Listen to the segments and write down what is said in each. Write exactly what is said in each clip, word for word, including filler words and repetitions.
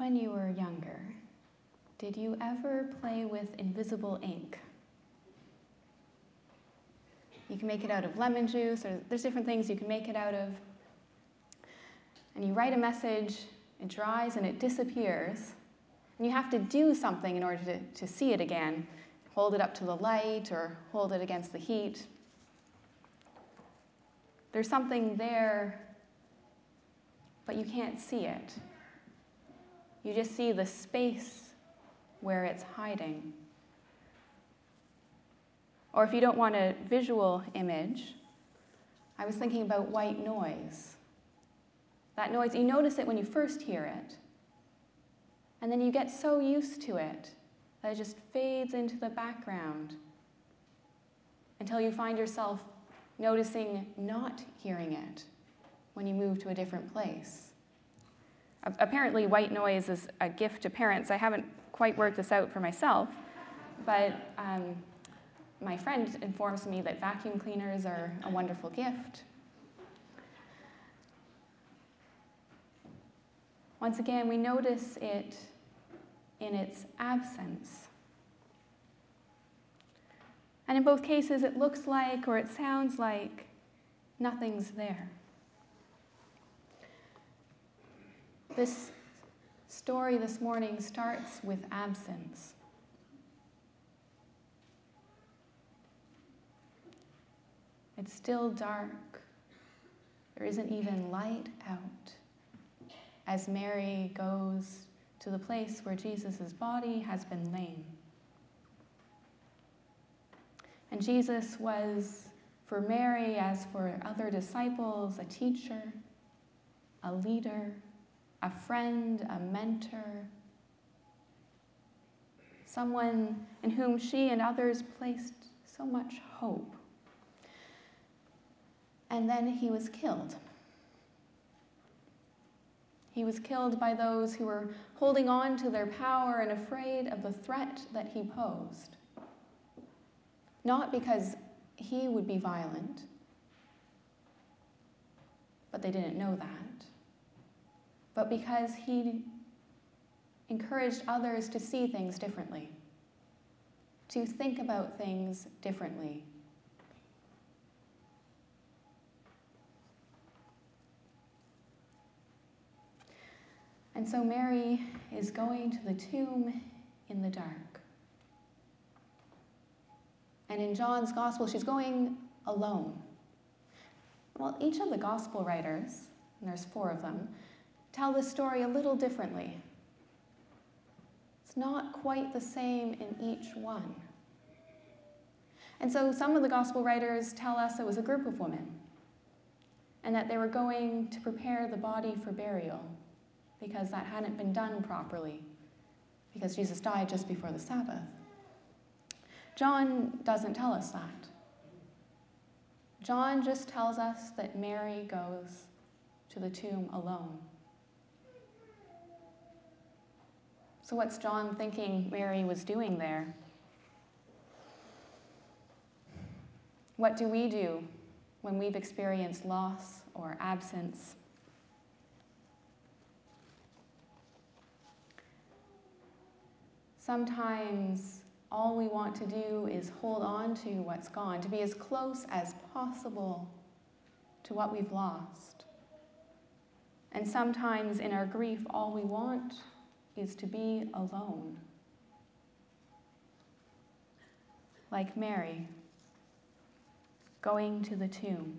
When you were younger, did you ever play with invisible ink? You can make it out of lemon juice, or there's different things you can make it out of. And you write a message, it dries and it disappears. And you have to do something in order to, to see it again. Hold it up to the light or hold it against the heat. There's something there, but you can't see it. You just see the space where it's hiding. Or if you don't want a visual image, I was thinking about white noise. That noise, you notice it when you first hear it, and then you get so used to it that it just fades into the background until you find yourself noticing not hearing it when you move to a different place. Apparently, white noise is a gift to parents. I haven't quite worked this out for myself, but um, my friend informs me that vacuum cleaners are a wonderful gift. Once again, we notice it in its absence. And in both cases, it looks like or it sounds like nothing's there. This story this morning starts with absence. It's still dark. There isn't even light out as Mary goes to the place where Jesus' body has been laid. And Jesus was, for Mary, as for other disciples, a teacher, a leader, a friend, a mentor, someone in whom she and others placed so much hope. And then he was killed. He was killed by those who were holding on to their power and afraid of the threat that he posed. Not because he would be violent, but they didn't know that, but because he encouraged others to see things differently, to think about things differently. And so Mary is going to the tomb in the dark. And in John's gospel, she's going alone. Well, each of the gospel writers, and there's four of them, tell the story a little differently. It's not quite the same in each one. And so some of the gospel writers tell us it was a group of women, and that they were going to prepare the body for burial, because that hadn't been done properly, because Jesus died just before the Sabbath. John doesn't tell us that. John just tells us that Mary goes to the tomb alone. So what's John thinking Mary was doing there? What do we do when we've experienced loss or absence? Sometimes all we want to do is hold on to what's gone, to be as close as possible to what we've lost. And sometimes in our grief, all we want is to be alone. Like Mary, going to the tomb.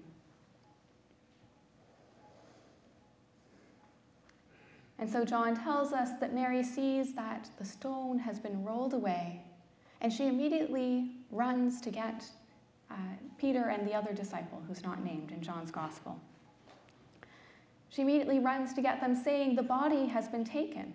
And so John tells us that Mary sees that the stone has been rolled away, and she immediately runs to get uh, Peter and the other disciple, who's not named in John's gospel. She immediately runs to get them, saying, "The body has been taken."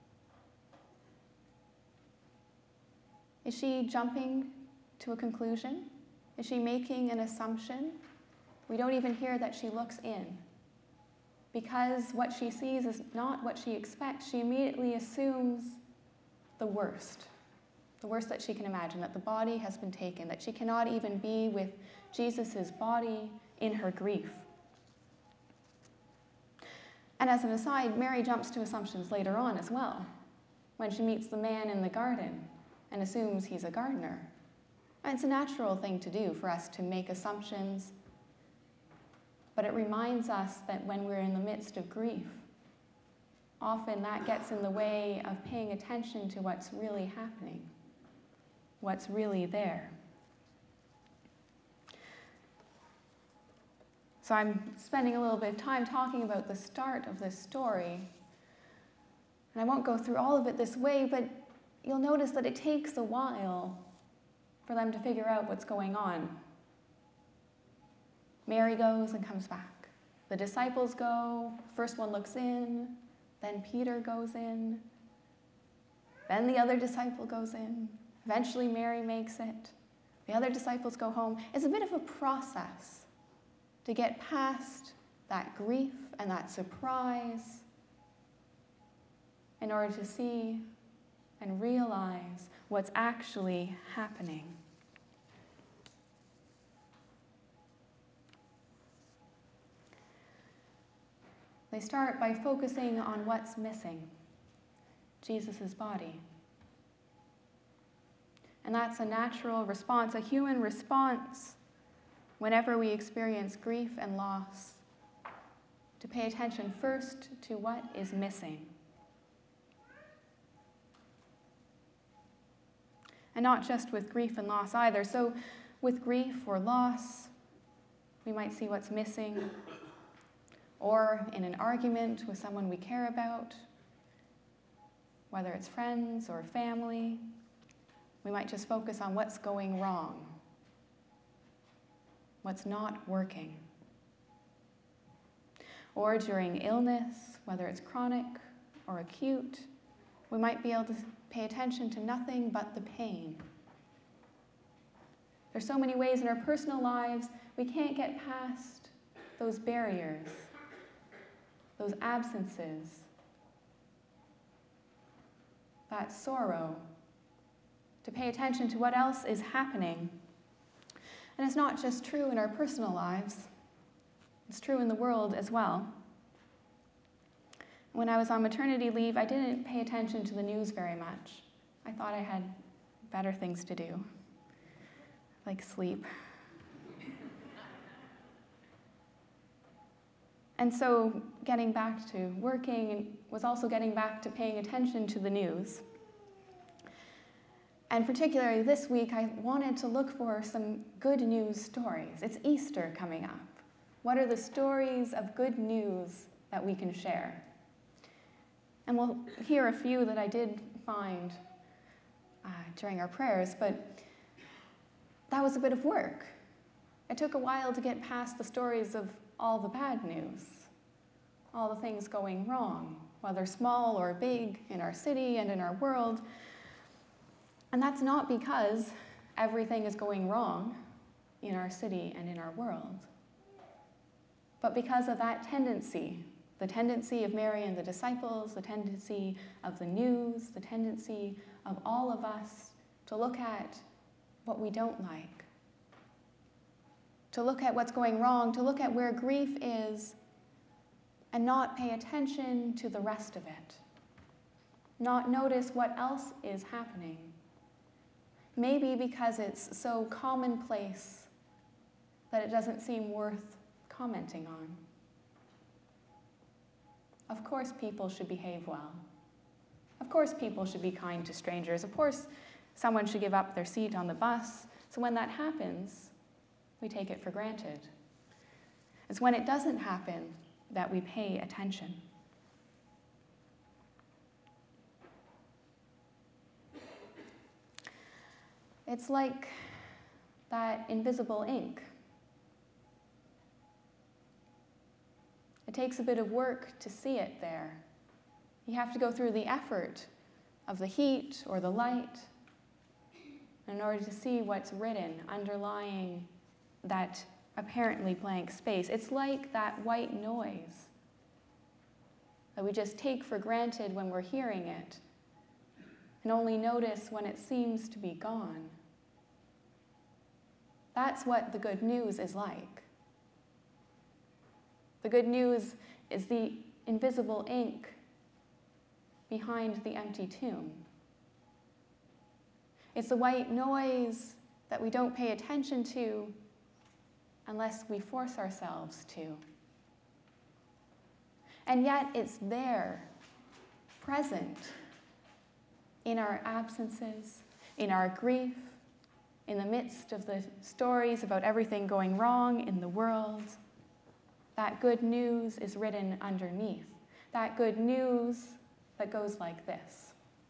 Is she jumping to a conclusion? Is she making an assumption? We don't even hear that she looks in. Because what she sees is not what she expects, she immediately assumes the worst. The worst that she can imagine, that the body has been taken, that she cannot even be with Jesus' body in her grief. And as an aside, Mary jumps to assumptions later on as well, when she meets the man in the garden and assumes he's a gardener. And it's a natural thing to do for us to make assumptions, but it reminds us that when we're in the midst of grief, often that gets in the way of paying attention to what's really happening, what's really there. So I'm spending a little bit of time talking about the start of this story. And I won't go through all of it this way, but you'll notice that it takes a while for them to figure out what's going on. Mary goes and comes back. The disciples go, first one looks in, then Peter goes in, then the other disciple goes in, eventually Mary makes it, the other disciples go home. It's a bit of a process to get past that grief and that surprise in order to see and realize what's actually happening. They start by focusing on what's missing, Jesus' body. And that's a natural response, a human response whenever we experience grief and loss, to pay attention first to what is missing. And not just with grief and loss either. So with grief or loss, we might see what's missing, or in an argument with someone we care about, whether it's friends or family, we might just focus on what's going wrong, what's not working. Or during illness, whether it's chronic or acute, we might be able to pay attention to nothing but the pain. There's so many ways in our personal lives we can't get past those barriers, those absences, that sorrow, to pay attention to what else is happening. And it's not just true in our personal lives, it's true in the world as well. When I was on maternity leave, I didn't pay attention to the news very much. I thought I had better things to do, like sleep. And so getting back to working was also getting back to paying attention to the news. And particularly this week, I wanted to look for some good news stories. It's Easter coming up. What are the stories of good news that we can share? And we'll hear a few that I did find uh, during our prayers, but that was a bit of work. It took a while to get past the stories of all the bad news, all the things going wrong, whether small or big, in our city and in our world. And that's not because everything is going wrong in our city and in our world, but because of that tendency, the tendency of Mary and the disciples, the tendency of the news, the tendency of all of us to look at what we don't like, to look at what's going wrong, to look at where grief is, and not pay attention to the rest of it, not notice what else is happening. Maybe because it's so commonplace that it doesn't seem worth commenting on. Of course people should behave well. Of course people should be kind to strangers. Of course someone should give up their seat on the bus. So when that happens, we take it for granted. It's when it doesn't happen that we pay attention. It's like that invisible ink. It takes a bit of work to see it there. You have to go through the effort of the heat or the light in order to see what's written, underlying that apparently blank space. It's like that white noise that we just take for granted when we're hearing it and only notice when it seems to be gone. That's what the good news is like. The good news is the invisible ink behind the empty tomb. It's the white noise that we don't pay attention to unless we force ourselves to. And yet it's there, present, in our absences, in our grief, in the midst of the stories about everything going wrong in the world. That good news is written underneath. That good news that goes like this.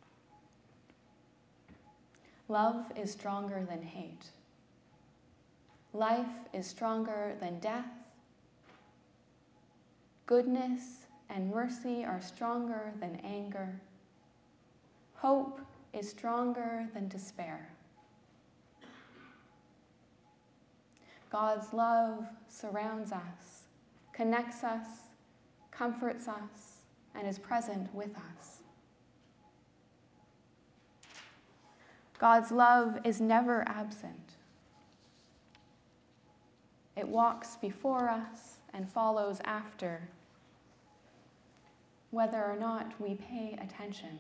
Love is stronger than hate. Life is stronger than death. Goodness and mercy are stronger than anger. Hope is stronger than despair. God's love surrounds us, connects us, comforts us, and is present with us. God's love is never absent. It walks before us and follows after, whether or not we pay attention.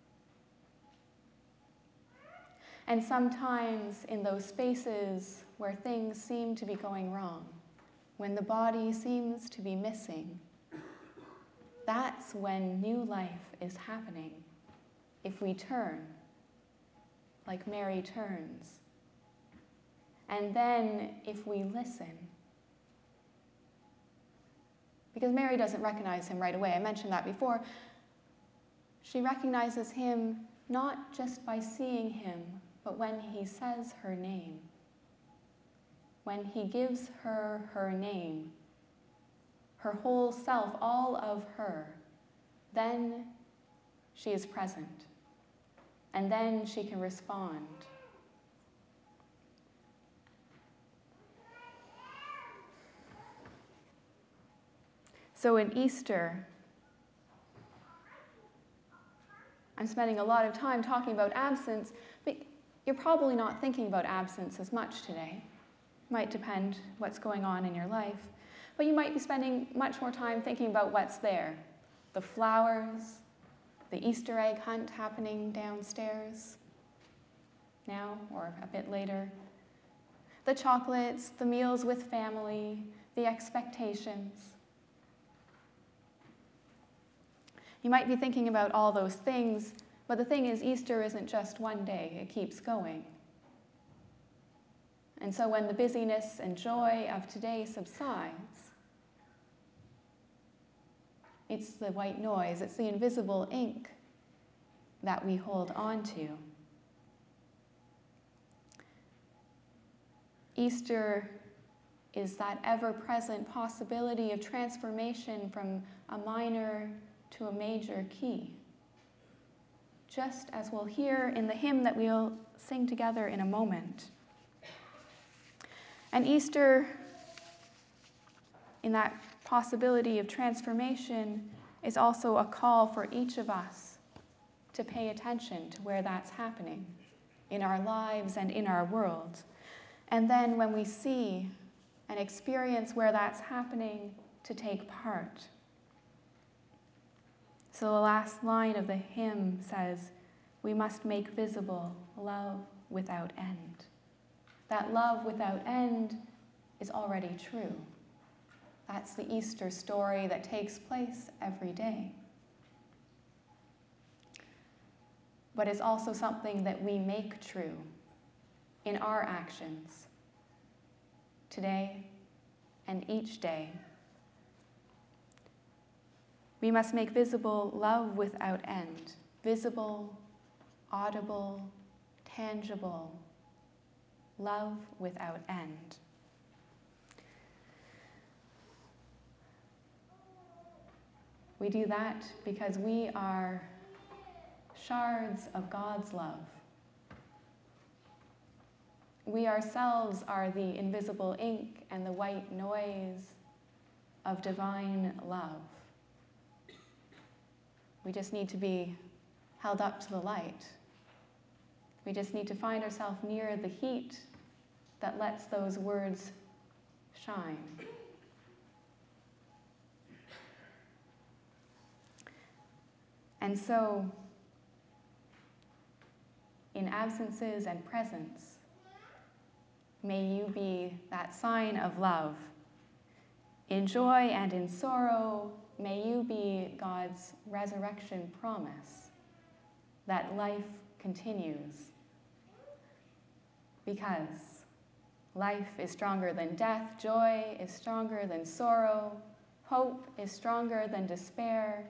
And sometimes in those spaces where things seem to be going wrong, when the body seems to be missing, that's when new life is happening. If we turn, like Mary turns. And then if we listen. Because Mary doesn't recognize him right away. I mentioned that before. She recognizes him not just by seeing him, but when he says her name. When he gives her her name, her whole self, all of her, then she is present. And then she can respond. So in Easter, I'm spending a lot of time talking about absence, but you're probably not thinking about absence as much today. Might depend what's going on in your life. But you might be spending much more time thinking about what's there. The flowers, the Easter egg hunt happening downstairs now or a bit later. The chocolates, the meals with family, the expectations. You might be thinking about all those things, but the thing is, Easter isn't just one day, it keeps going. And so when the busyness and joy of today subsides, it's the white noise, it's the invisible ink that we hold on to. Easter is that ever-present possibility of transformation from a minor to a major key. Just as we'll hear in the hymn that we'll sing together in a moment. And Easter, in that possibility of transformation, is also a call for each of us to pay attention to where that's happening in our lives and in our world. And then when we see and experience where that's happening, to take part. So the last line of the hymn says, we must make visible love without end. That love without end is already true. That's the Easter story that takes place every day. But it's also something that we make true in our actions, today and each day. We must make visible love without end, visible, audible, tangible, love without end. We do that because we are shards of God's love. We ourselves are the invisible ink and the white noise of divine love. We just need to be held up to the light. We just need to find ourselves near the heat that lets those words shine. And so, in absences and presence, may you be that sign of love. In joy and in sorrow, may you be God's resurrection promise that life continues. Because life is stronger than death, joy is stronger than sorrow, hope is stronger than despair.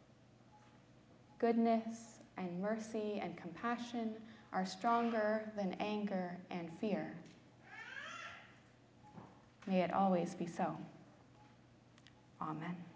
Goodness and mercy and compassion are stronger than anger and fear. May it always be so. Amen.